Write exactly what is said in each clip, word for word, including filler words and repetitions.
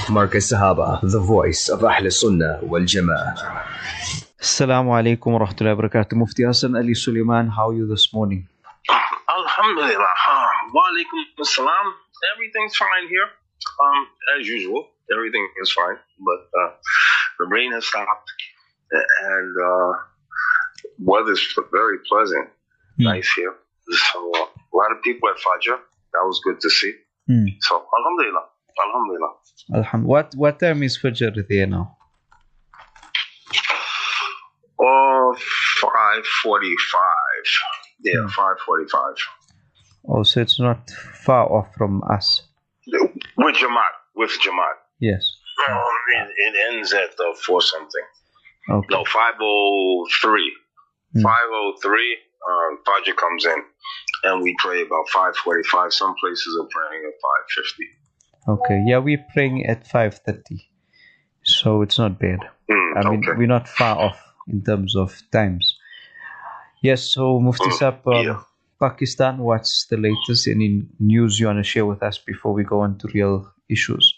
Marcus Sahaba, the voice of Ahl Sunnah wal Jama'ah. Assalamu alaikum wa rahmatullahi wa barakatuh. Mufti Hassan Ali Suleiman, how are you this morning? Alhamdulillah. Wa alaikum assalam. Everything's fine here. Um, as usual, everything is fine. But uh, the rain has stopped, and uh, weather's very pleasant. Mm. Nice here. So uh, a lot of people at Fajr. That was good to see. Mm. So alhamdulillah. Alhamdulillah. Alhamdulillah. What what time is Fajr there now? Oh, five forty-five. Yeah, mm. five forty-five. Oh, so it's not far off from us. With Jamaat. With Jamaat. Yes. Um, it, it ends at uh, four something. Okay. No, five oh three. Mm. five oh three, um, Fajr comes in. And we pray about five forty-five. Some places are praying at five fifty. Okay, yeah, we're praying at five thirty, so it's not bad. Mm, I mean, okay. we're not far off in terms of times. Yes, so Mufti mm, Saab, um, yeah. Pakistan, what's the latest? Any news you want to share with us before we go on to real issues?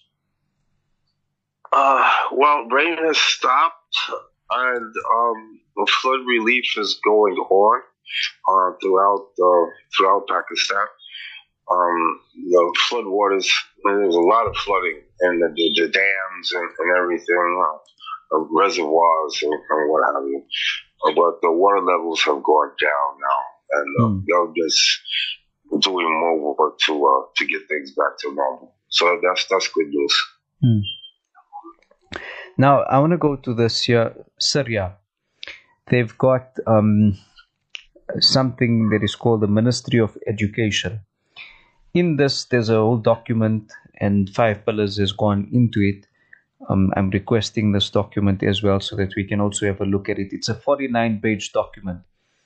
Uh, well, rain has stopped, and um, the flood relief is going on uh, throughout uh, throughout Pakistan. Um, the flood waters, there's a lot of flooding in the, the, the dams and, and everything, uh, reservoirs and, and what have you. Uh, but the water levels have gone down now, and uh, mm. they're just doing more work to uh, to get things back to normal. So that's that's good news. Mm. Now I want to go to the Syria. They've got um, something that is called the Ministry of Education. In this, there's a whole document, and five pillars has gone into it. Um, I'm requesting this document as well so that we can also have a look at it. It's a forty-nine page document,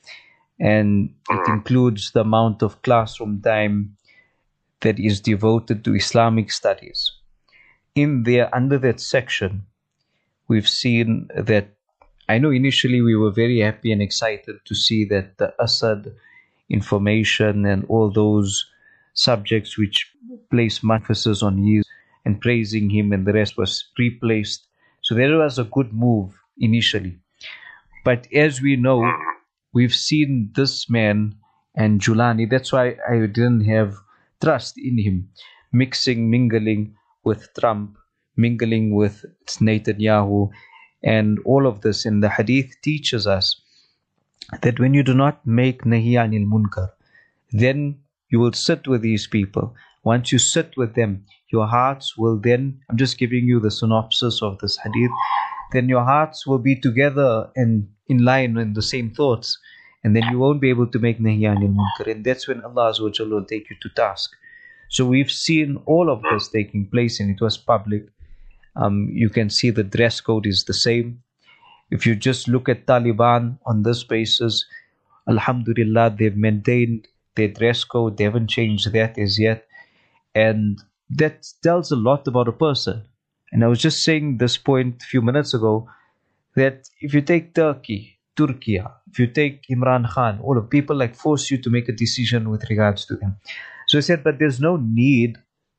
and it includes the amount of classroom time that is devoted to Islamic studies. In there, under that section, we've seen that, I know initially we were very happy and excited to see that the Assad information and all those subjects which place emphasis on his and praising him and the rest was replaced. So that was a good move initially. But as we know, we've seen this man and Julani, that's why I didn't have trust in him, mixing, mingling with Trump, mingling with Netanyahu, and all of this. And the hadith teaches us that when you do not make nahi anil munkar, then you will sit with these people. Once you sit with them, your hearts will then, I'm just giving you the synopsis of this hadith, then your hearts will be together and in line in the same thoughts. And then you won't be able to make nahi anil munkar. And that's when Allah Azza wa Jalla will take you to task. So we've seen all of this taking place, and it was public. Um, you can see the dress code is the same. If you just look at Taliban on this basis, alhamdulillah, they've maintained their dress code. They haven't changed that as yet. And that tells a lot about a person. And I was just saying this point a few minutes ago, that if you take Turkey, Turkey, if you take Imran Khan, all of people like force you to make a decision with regards to him. So I said, but there's no need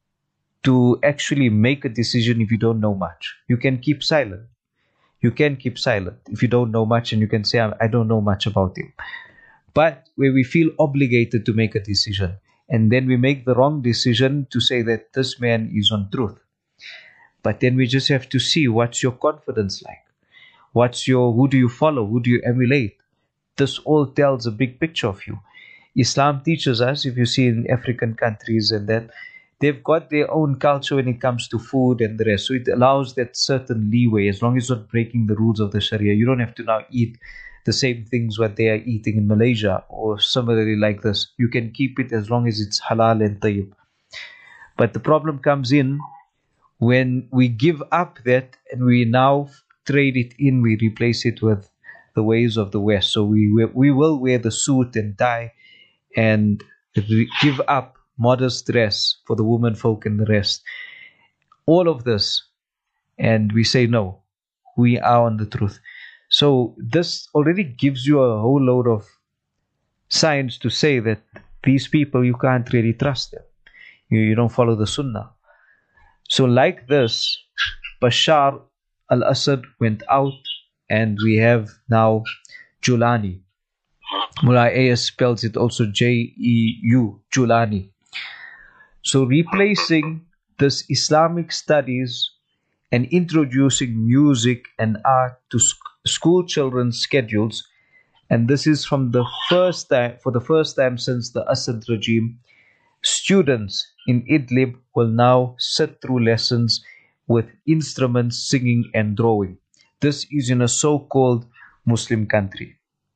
to actually make a decision if you don't know much. You can keep silent. You can keep silent if you don't know much, and you can say, I don't know much about him. But where we feel obligated to make a decision, and then we make the wrong decision to say that this man is on truth. But then we just have to see what's your confidence like. What's your, who do you follow? Who do you emulate? This all tells a big picture of you. Islam teaches us, if you see in African countries and that, they've got their own culture when it comes to food and the rest. So it allows that certain leeway, as long as you're not breaking the rules of the Sharia. You don't have to now eat the same things what they are eating in Malaysia or similarly like this. You can keep it as long as it's halal and tayyib. But the problem comes in when we give up that and we now trade it in, we replace it with the ways of the West. So we we will wear the suit and tie and re- give up modest dress for the women folk and the rest. All of this. And we say, no, we are on the truth. So this already gives you a whole load of signs to say that these people, you can't really trust them. You, you don't follow the sunnah. So like this, Bashar al-Assad went out, and we have now Julani. Mullah Ayas spells it also J E U, Julani. So replacing this Islamic studies and introducing music and art to sc- school children's schedules, and this is from the first time, for the first time since the Assad regime, students in Idlib will now sit through lessons with instruments, singing and drawing. This is in a so-called Muslim country.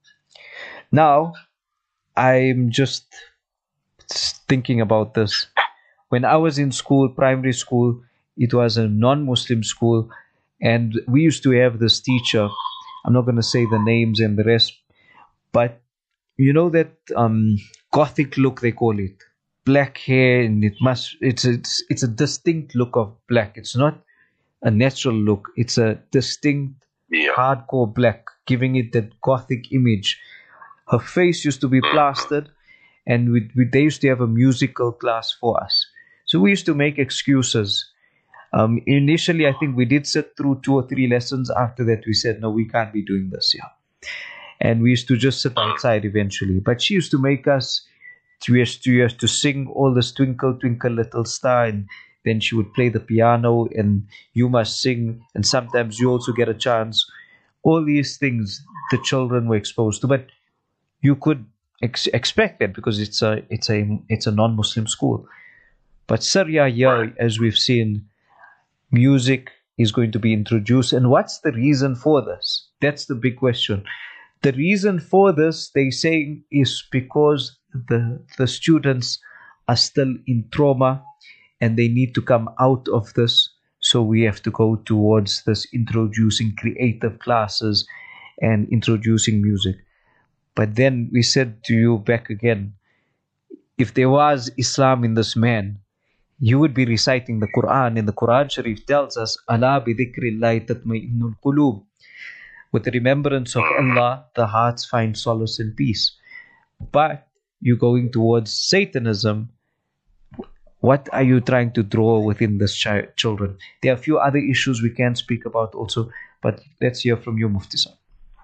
Now, I'm just thinking about this. When I was in school, primary school, it was a non-Muslim school, and we used to have this teacher. I'm not going to say the names and the rest, but you know that um, Gothic look, they call it, black hair, and it must it's it's it's a distinct look of black. It's not a natural look. It's a distinct, Yeah. hardcore black, giving it that Gothic image. Her face used to be plastered, and we, we, they used to have a musical class for us. So we used to make excuses. Um, initially, I think we did sit through two or three lessons. After that, we said, no, we can't be doing this, yeah. And we used to just sit outside eventually. But she used to make us, we used to, we used to sing all this Twinkle, Twinkle, Little Star, and then she would play the piano, and you must sing, and sometimes you also get a chance. All these things the children were exposed to, but you could ex- expect that because it's a it's a it's a non-Muslim school. But Syria here, as we've seen, music is going to be introduced, and what's the reason for this? That's the big question. The reason for this, they say, is because the the students are still in trauma, and they need to come out of this. So we have to go towards this introducing creative classes and introducing music. But then we said to you back again, if there was Islam in this man, you would be reciting the Quran, and the Quran Sharif tells us, "Ala bi dhikrillahi tatma'innul qulub." With the remembrance of Allah, the hearts find solace and peace. But you're going towards Satanism. What are you trying to draw within this chi- children? There are a few other issues we can speak about also, but let's hear from you, Mufti Sahib.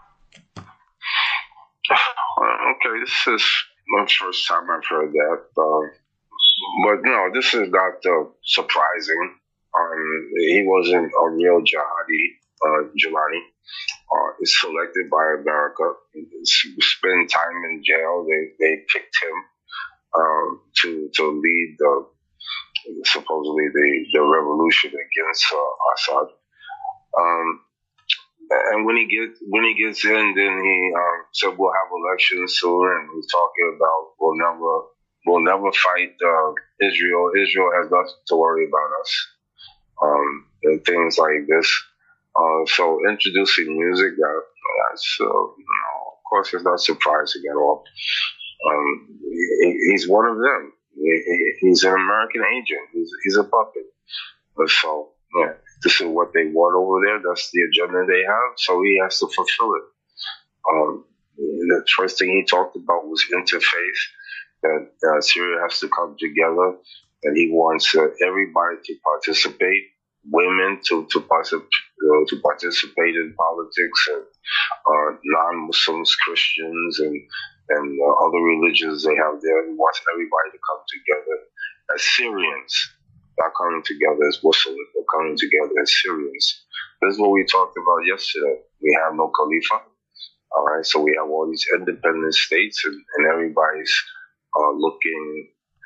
Okay, this is my first time I've heard that. Um, but no, this is not uh, surprising. Um, he wasn't a real jihadi, uh, Jelani. Uh, he's selected by America. He spent time in jail. They they picked him um, to to lead the supposedly the, the revolution against uh, Assad. Um, and when he gets when he gets in, then he um, said we'll have elections soon, and he's talking about we'll never we'll never fight uh, Israel. Israel has nothing to worry about us, um, and things like this. Uh, so introducing music, that that's uh, you know, of course, it's not surprising at all. Um, he, he's one of them. He, he's an American agent. He's he's a puppet. So yeah, this is what they want over there. That's the agenda they have. So he has to fulfill it. Um, the first thing he talked about was interfaith. That uh, Syria has to come together, and he wants uh, everybody to participate. Women to to, particip- uh, to participate in politics, and uh, non-Muslims, Christians, and and uh, other religions they have there. He wants everybody to come together as Syrians, not coming together as Muslims, but coming together as Syrians. This is what we talked about yesterday. We have no Khalifa. All right, so we have all these independent states, and, and everybody's uh, looking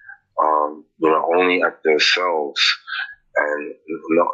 um, you know, only at themselves. And no,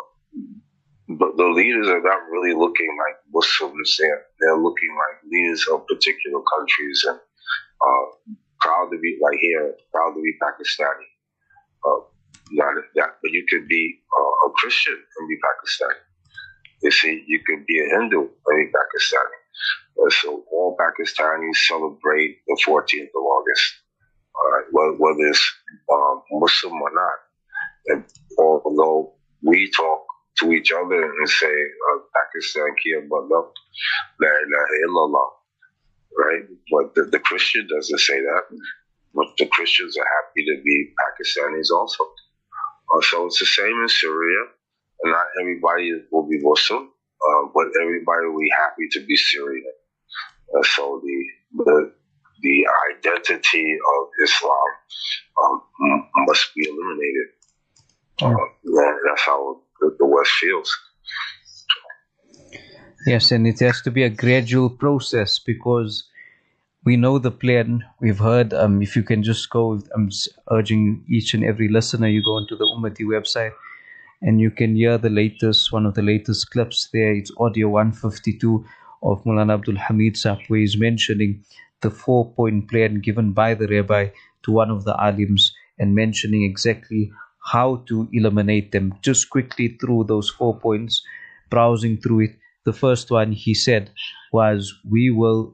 but the leaders are not really looking like Muslims. They're, they're looking like leaders of particular countries, and uh, proud to be like here, proud to be Pakistani. Uh, not that, but you could be uh, a Christian and be Pakistani. You see, you could be a Hindu and be Pakistani. Uh, so all Pakistanis celebrate the fourteenth of August, all right, whether, whether it's um, Muslim or not. And although we talk to each other and say, uh, Pakistan kiya matlab, la ilaha illallah, right? But the, the Christian doesn't say that. But the Christians are happy to be Pakistanis also. Uh, so it's the same in Syria. and not everybody will be Muslim, uh, but everybody will be happy to be Syrian. And so the the the identity of Islam um, must be eliminated. Yeah. Uh, that's how the, the West feels. Yes, and it has to be a gradual process because we know the plan. We've heard, um, if you can just go, I'm urging each and every listener, you go onto the Ummati website and you can hear the latest, one of the latest clips there. It's audio one fifty-two of Mulana Abdul Hamid Sahib, where he's mentioning the four-point plan given by the rabbi to one of the alims and mentioning exactly how to eliminate them. Just quickly through those four points, browsing through it. The first one he said was, we will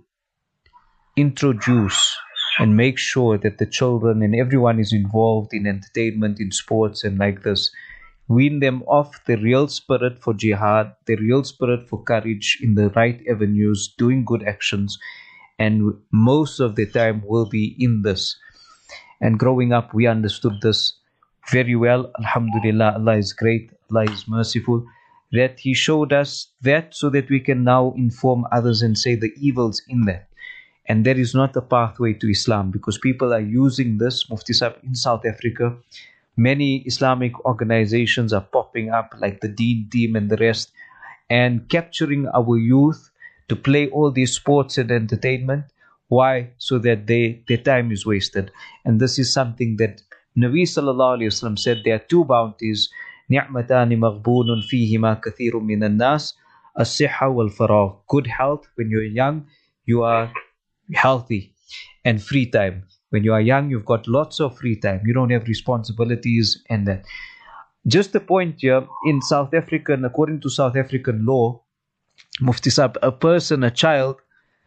introduce and make sure that the children and everyone is involved in entertainment, in sports and like this. Wean them off the real spirit for jihad, the real spirit for courage in the right avenues, doing good actions, and most of the time will be in this. And growing up, we understood this very well. Alhamdulillah, Allah is great, Allah is merciful, that He showed us that so that we can now inform others and say the evils in that. And there is not a pathway to Islam because people are using this. Mufti Sahib, in South Africa, many Islamic organizations are popping up like the Deen Team and the rest and capturing our youth to play all these sports and entertainment. Why? So that they, their time is wasted. And this is something that Nabi Sallallahu Alaihi Wasallam said there are two bounties. نِعْمَتَانِ مَغْبُونٌ فِيهِمَا كَثِيرٌ مِنَ النَّاسِ الصِّحَّةُ وَالْفَرَاغُ. Good health. When you're young, you are healthy. And free time. When you are young, you've got lots of free time. You don't have responsibilities and that. Just the point here, in South African, according to South African law, Mufti Sahib, a person, a child,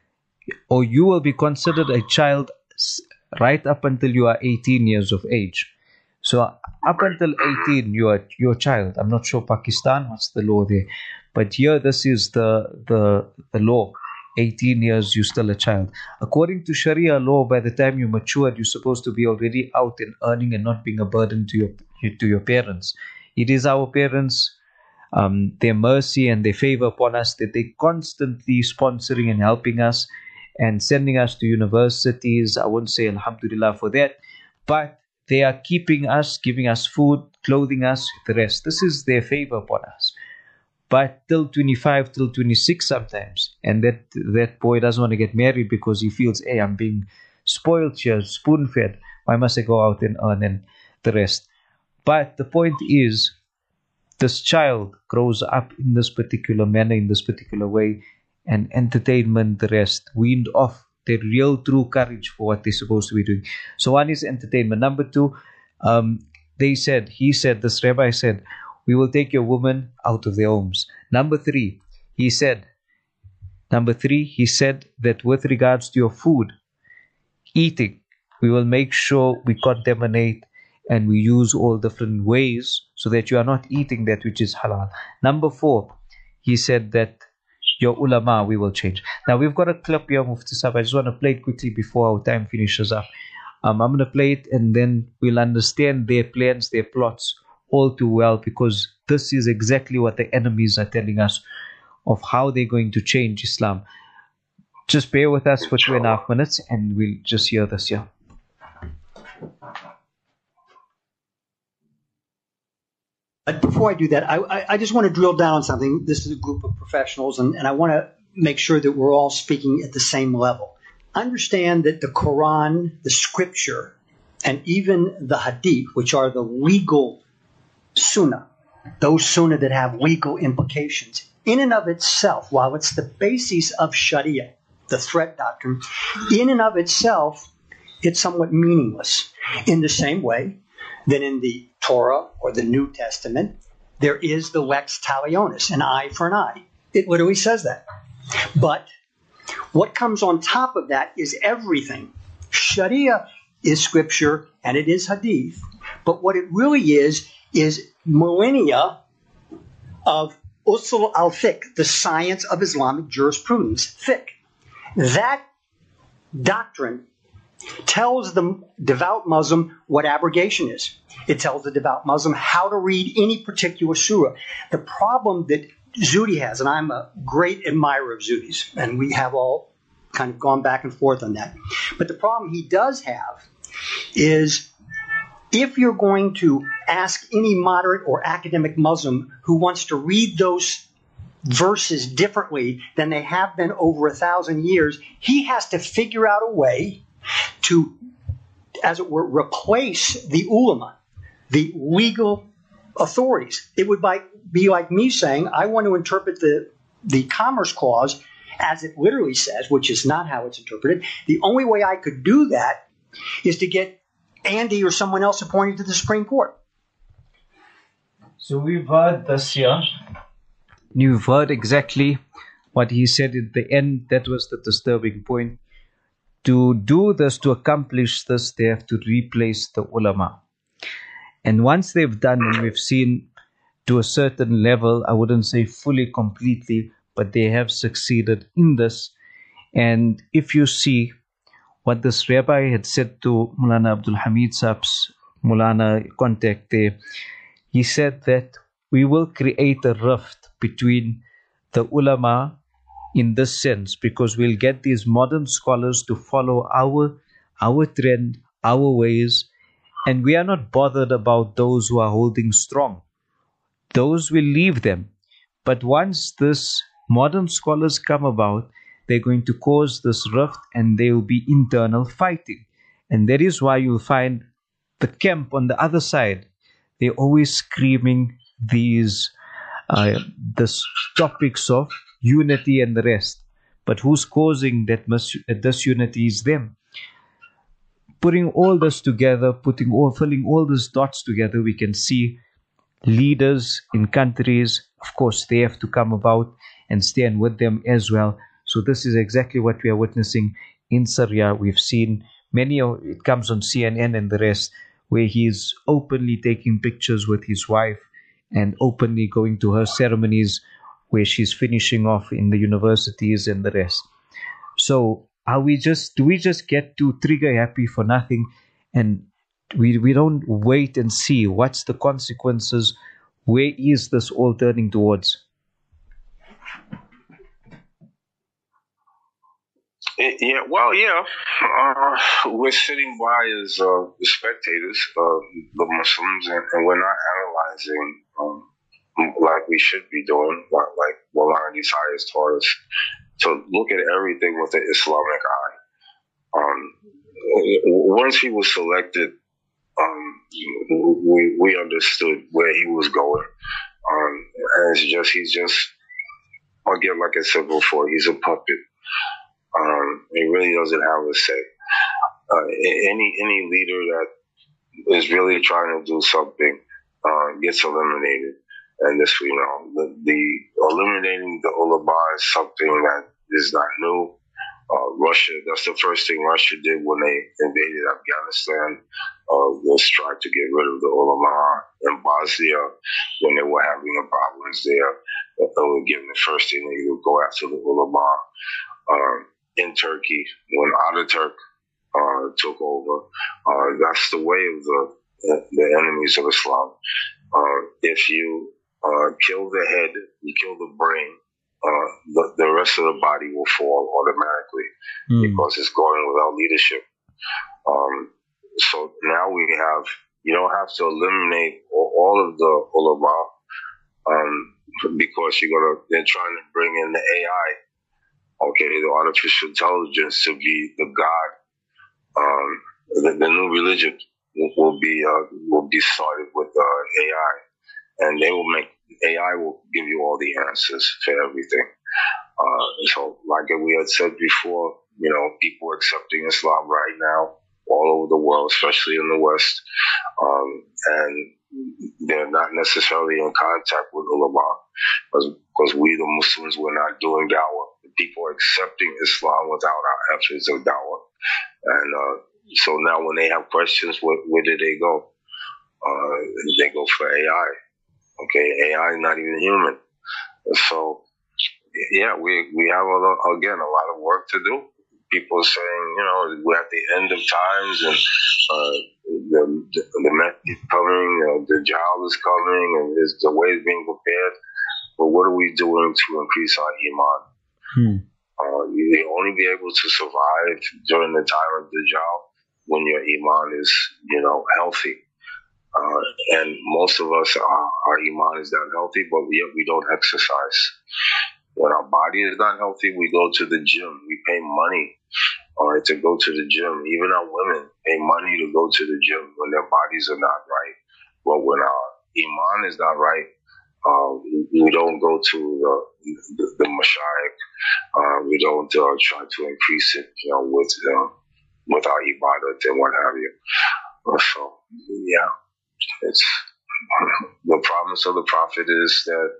or you will be considered a child right up until you are eighteen years of age. So up until eighteen, you are your child. I'm not sure Pakistan, what's the law there. But here, this is the, the, the law. eighteen years, you're still a child. According to Sharia law, by the time you matured, you're supposed to be already out and earning and not being a burden to your, to your parents. It is our parents, um, their mercy and their favor upon us that they constantly sponsoring and helping us and sending us to universities. I won't say alhamdulillah for that, but they are keeping us, giving us food, clothing us, the rest. This is their favor upon us. But till twenty-five, till twenty-six sometimes, and that that boy doesn't want to get married because he feels, hey, I'm being spoiled here, spoon-fed. Why must I go out and earn and the rest? But the point is, this child grows up in this particular manner, in this particular way, and entertainment, the rest, weaned off their real true courage for what they're supposed to be doing. So one is entertainment. Number two, um, they said, he said, this rabbi said, we will take your women out of their homes. Number three, he said, number three, he said that with regards to your food, eating, we will make sure we contaminate and we use all different ways so that you are not eating that which is halal. Number four, he said that your ulama, we will change. Now we've got a clip here, Mufti Sahib. I just want to play it quickly before our time finishes up. Um, I'm going to play it and then we'll understand their plans, their plots all too well, because this is exactly what the enemies are telling us of how they're going to change Islam. Just bear with us for two and a half minutes and we'll just hear this here. Before I do that, I, I, I just want to drill down on something. This is a group of professionals, and, and I want to make sure that we're all speaking at the same level. Understand that the Quran, the scripture, and even the hadith, which are the legal sunnah, those sunnah that have legal implications, in and of itself, while it's the basis of Sharia, the threat doctrine, in and of itself, it's somewhat meaningless. In the same way that in the Torah or the New Testament, there is the lex talionis, an eye for an eye. It literally says that. But what comes on top of that is everything. Sharia is scripture and it is hadith. But what it really is, is millennia of usul al-fiqh, the science of Islamic jurisprudence, fiqh. That doctrine tells the devout Muslim what abrogation is. It tells the devout Muslim how to read any particular surah. The problem that Zuhdi has, and I'm a great admirer of Zuhdi's, and we have all kind of gone back and forth on that. But the problem he does have is if you're going to ask any moderate or academic Muslim who wants to read those verses differently than they have been over a thousand years, he has to figure out a way to, as it were, replace the ulama, the legal authorities. It would like, be like me saying, I want to interpret the, the Commerce Clause as it literally says, which is not how it's interpreted. The only way I could do that is to get Andy or someone else appointed to the Supreme Court. So we've heard this here. You've heard exactly what he said at the end. That was the disturbing point. To do this, to accomplish this, they have to replace the ulama. And once they've done, and we've seen to a certain level, I wouldn't say fully, completely, but they have succeeded in this. And if you see what this rabbi had said to Mulana Abdul Hamid Saab's Mulana contact there, he said that we will create a rift between the ulama in this sense, because we'll get these modern scholars to follow our our trend, our ways, and we are not bothered about those who are holding strong. Those will leave them. But once this modern scholars come about, they're going to cause this rift and there will be internal fighting. And that is why you'll find the camp on the other side, they're always screaming these uh, this topics of unity and the rest. But who's causing that mis- disunity is them. Putting all this together, putting all, filling all these dots together, we can see leaders in countries, of course, they have to come about and stand with them as well. So this is exactly what we are witnessing in Syria. We've seen many, of, it comes on C N N and the rest, where he's openly taking pictures with his wife and openly going to her ceremonies where she's finishing off in the universities and the rest. So are we just, do we just get too trigger happy for nothing, and we we don't wait and see what's the consequences? Where is this all turning towards? Yeah, well, yeah, uh, we're sitting by as uh, the spectators, uh, the Muslims, and, and we're not analyzing um, like we should be doing, like, like Maulana Desai has taught us, to look at everything with the Islamic eye. Um, once he was selected, um, we we understood where he was going. Um, and it's just, he's just, again, like I said before, he's a puppet. Um, he really doesn't have a say. Uh, any any leader that is really trying to do something uh, gets eliminated. And this, you know, the, the eliminating the ulama is something that is not new. Uh, Russia, that's the first thing Russia did when they invaded Afghanistan, uh, was try to get rid of the ulama. In Bosnia, when they were having the problems there, they were given the first thing they would go after the ulama. Um, in Turkey, when Ataturk uh, took over, uh, that's the way of the the enemies of Islam. Uh, if you uh, kill the head, you kill the brain, uh, the, the rest of the body will fall automatically mm. because it's going without leadership. Um, so now we have, you don't have to eliminate all of the ulama um, because you're gonna, they're trying to bring in the A I. Okay, the artificial intelligence to be the God. Um, the, the new religion will, will be uh, will be started with uh, A I, and they will make A I will give you all the answers to everything. Uh, so, like we had said before, you know, people are accepting Islam right now all over the world, especially in the West, um, and they're not necessarily in contact with ulama because we, the Muslims, we're not doing dawah. People are accepting Islam without our efforts of dawah. And uh, so now when they have questions, where, where do they go? Uh, they go for A I. Okay, A I is not even human. So, yeah, we we have, a lot, again, a lot of work to do. people saying, you know, we're at the end of times and uh, the the, the Messiah is coming, uh, the Jal is coming, and there's the way is being prepared. But what are we doing to increase our iman? Hmm. Uh, you'll only be able to survive during the time of the Jal when your iman is, you know, healthy. Uh, and most of us, our, our iman is not healthy, but yet we don't exercise. When our body is not healthy, we go to the gym. We pay money, all right, to go to the gym. Even our women pay money to go to the gym when their bodies are not right. But when our iman is not right, uh, we don't go to the the, the mashayikh. Uh, we don't uh, try to increase it, you know, with uh, with our ibadat and what have you. So, yeah, it's the promise of the prophet is that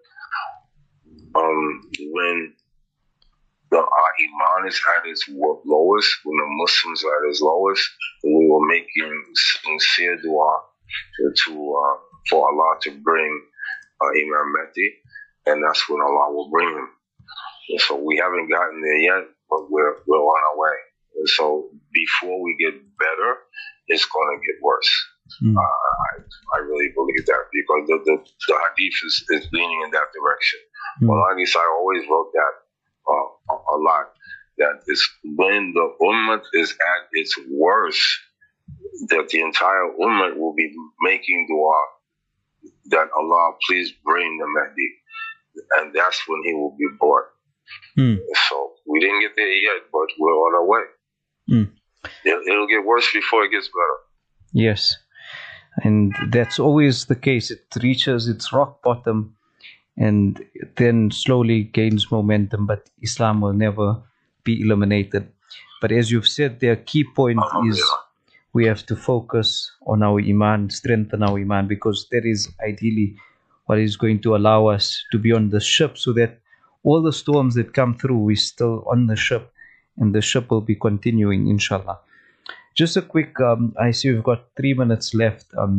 um, when the our iman is at its lowest, when the Muslims are at its lowest, we will make sincere dua to, to uh, for Allah to bring uh, Imam Mahdi, and that's when Allah will bring him. And so we haven't gotten there yet, but we're we're on our way. And so before we get better, it's going to get worse. Mm. Uh, I I really believe that because the the, the hadith is, is leaning in that direction. Mm. Well, at least I always wrote that uh, a, a lot. That is when the ummah is at its worst, that the entire ummah will be making dua that Allah please bring the Mahdi, and that's when he will be born. Mm. So we didn't get there yet, but we're on our way. Mm. It, it'll get worse before it gets better. Yes, and that's always the case. It reaches its rock bottom and then slowly gains momentum, but Islam will never be eliminated. But as you've said, their key point is we have to focus on our iman, strengthen our iman, because that is ideally what is going to allow us to be on the ship, so that all the storms that come through, we're still on the ship, and the ship will be continuing, inshallah. Just a quick, um, I see we've got three minutes left. Um,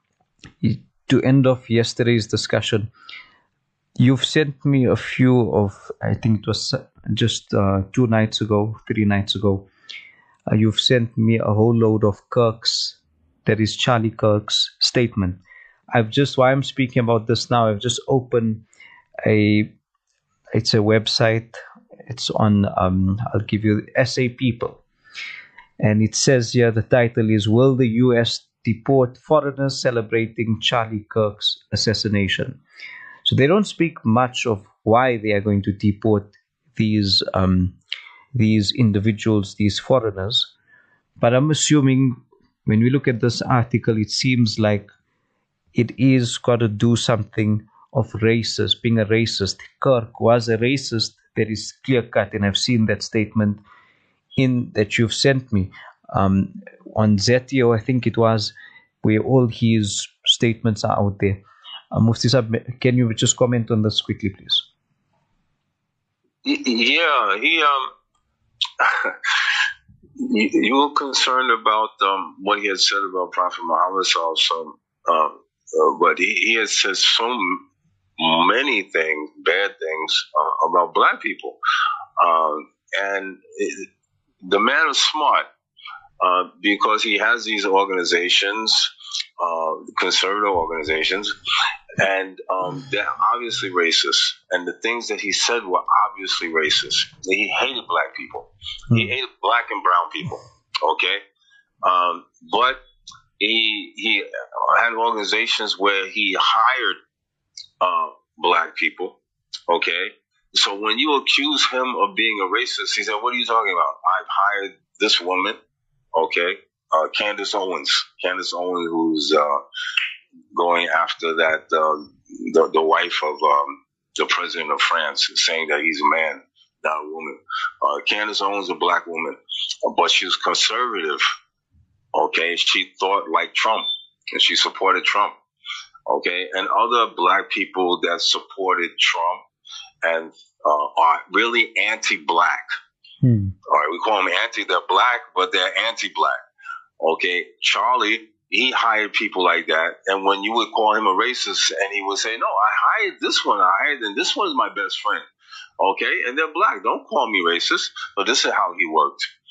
to end off yesterday's discussion, you've sent me a few of, I think it was just uh, two nights ago, three nights ago, uh, you've sent me a whole load of Kirk's, that is Charlie Kirk's statement. I've just, while I'm speaking about this now, I've just opened a, it's a website, it's on, um, I'll give you S A People. And it says here, the title is, Will the U S Deport Foreigners Celebrating Charlie Kirk's Assassination? So they don't speak much of why they are going to deport these um, these individuals, these foreigners. But I'm assuming when we look at this article, it seems like it is got to do something of racist, being a racist. Kirk was a racist. That is clear cut, and I've seen that statement in that you've sent me um, on Zetio, I think it was, where all his statements are out there. Uh, Mufti Sahib, can you just comment on this quickly, please? Yeah, he um, you, you were concerned about um what he had said about Prophet Muhammad Sallallahu Alaihi Wasallam, um, uh, but he, he has said so many things, bad things uh, about black people, um, and. It, The man is smart uh, because he has these organizations, uh, conservative organizations, and um, they're obviously racist. And the things that he said were obviously racist. He hated black people. Mm. He hated black and brown people. Okay, um, but he he had organizations where he hired uh, black people. Okay. So when you accuse him of being a racist, he said, what are you talking about? I've hired this woman, okay, uh, Candace Owens. Candace Owens, who's uh, going after that, uh, the, the wife of um, the president of France, saying that he's a man, not a woman. Uh, Candace Owens is a black woman, but she was conservative, okay? She thought like Trump, and she supported Trump, okay? And other black people that supported Trump and uh, are really anti-black. Hmm. All right, we call them anti. They're black, but they're anti-black. Okay, Charlie, he hired people like that, and when you would call him a racist, and he would say, "No, I hired this one. I hired, and this one is my best friend." Okay, and they're black. Don't call me racist. But this is how he worked.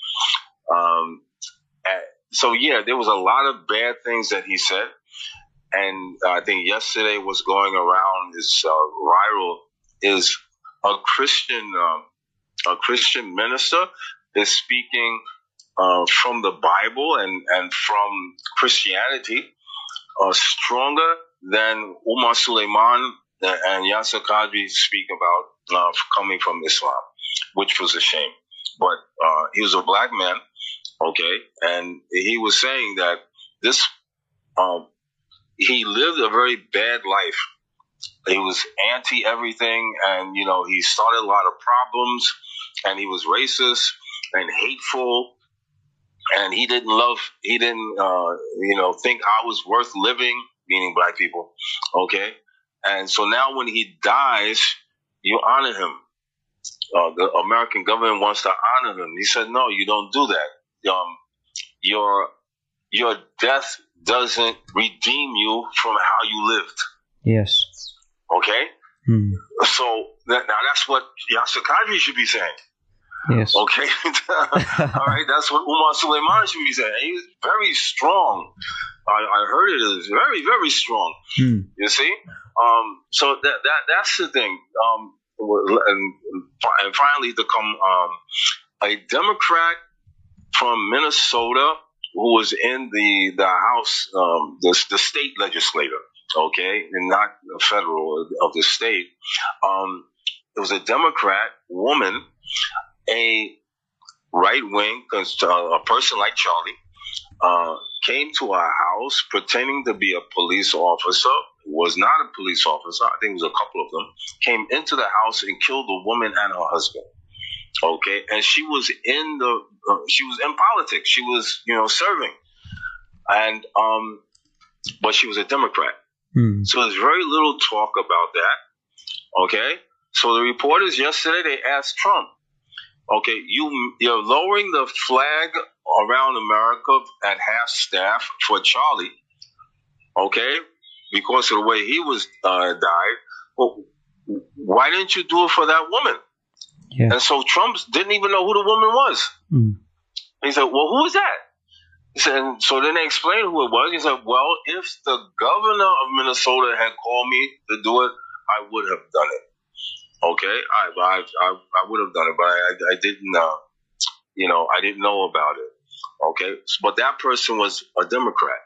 Um, and so yeah, there was a lot of bad things that he said. And I think yesterday was going around is uh, viral is a Christian, uh, a Christian minister is speaking uh, from the Bible and, and from Christianity uh, stronger than Umar Suleiman and Yasser Qadri speak about uh, coming from Islam, which was a shame. But uh, he was a black man, okay, and he was saying that this, um, he lived a very bad life. He was anti everything, and you know he started a lot of problems, and he was racist and hateful, and he didn't love, he didn't, uh, you know, think I was worth living, meaning black people, okay. And so now when he dies, you honor him. Uh, the American government wants to honor him. He said, no, you don't do that. Um, your your death doesn't redeem you from how you lived. Yes. Okay? Hmm. So that, now that's what Yasser Qadri should be saying. Yes. Okay? All right? That's what Umar Suleiman should be saying. He's very strong. I, I heard it is very, very strong. Hmm. You see? Um, so that, that that's the thing. Um, and, and finally to come, um, a Democrat from Minnesota who was in the, the House, um, the, the state legislator, okay, and not the federal of the state. Um, it was a Democrat woman, a right wing, a person like Charlie, uh, came to our house pretending to be a police officer, was not a police officer, I think it was a couple of them, came into the house and killed a woman and her husband. Okay, and she was in the, uh, she was in politics. She was, you know, serving, and um, but she was a Democrat. Hmm. So there's very little talk about that. Okay, so the reporters yesterday they asked Trump, okay, you you're lowering the flag around America at half staff for Charlie, okay, because of the way he was uh, died. Well, why didn't you do it for that woman? Yeah. And so Trump didn't even know who the woman was. Mm. He said, well, who is that? He said, and so then they explained who it was. He said, well, if the governor of Minnesota had called me to do it, I would have done it. Okay? I I, I, I would have done it, but I, I didn't, uh, you know, I didn't know about it. Okay? But that person was a Democrat,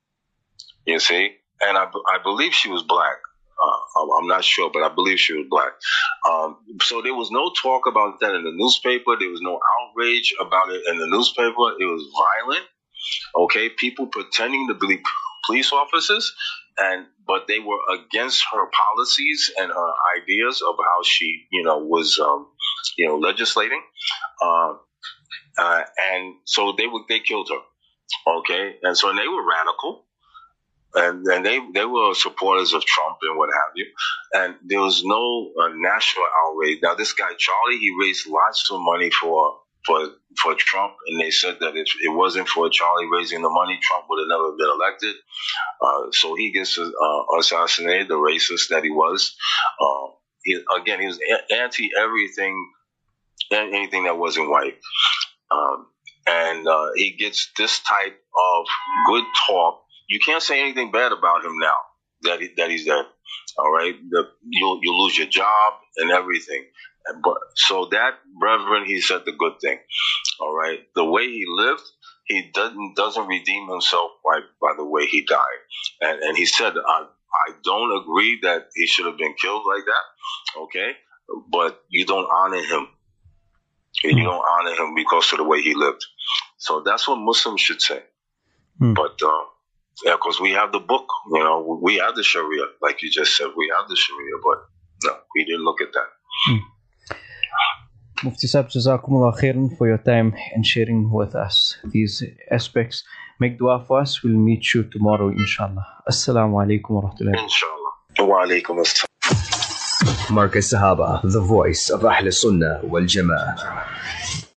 you see? And I, I believe she was black. Uh, I'm not sure, but I believe she was black. Um, so there was no talk about that in the newspaper. There was no outrage about it in the newspaper. It was violent. Okay, people pretending to be police officers, and but they were against her policies and her ideas of how she, you know, was, um, you know, legislating. Uh, uh, and so they were they killed her. Okay, and so they were radical. And, and they, they were supporters of Trump and what have you. And there was no uh, national outrage. Now, this guy, Charlie, he raised lots of money for, for, for Trump. And they said that if it wasn't for Charlie raising the money, Trump would have never been elected. Uh, so he gets uh, assassinated, the racist that he was. Uh, he, again, he was anti everything, anything that wasn't white. Um, and uh, he gets this type of good talk. You can't say anything bad about him now that he, that he's dead. All right, the, you'll you'll lose your job and everything. But so that brethren, he said the good thing. All right, the way he lived, he doesn't doesn't redeem himself by by the way he died. And and he said, I I don't agree that he should have been killed like that. Okay, but you don't honor him. You don't honor him because of the way he lived. So that's what Muslims should say. Hmm. But. Uh, Yeah, because we have the book, you know, we have the Sharia, like you just said, we have the Sharia, but no, we didn't look at that. Hmm. Mufti Sahib, Jazakumullah khairan for your time and sharing with us these aspects. Make dua for us. We'll meet you tomorrow, inshallah. Assalamu alaikum wa rahmatullahi. Inshallah. Wa alaikum assalam. Markaz Sahaba, the voice of Ahl Sunnah wal Jama'ah.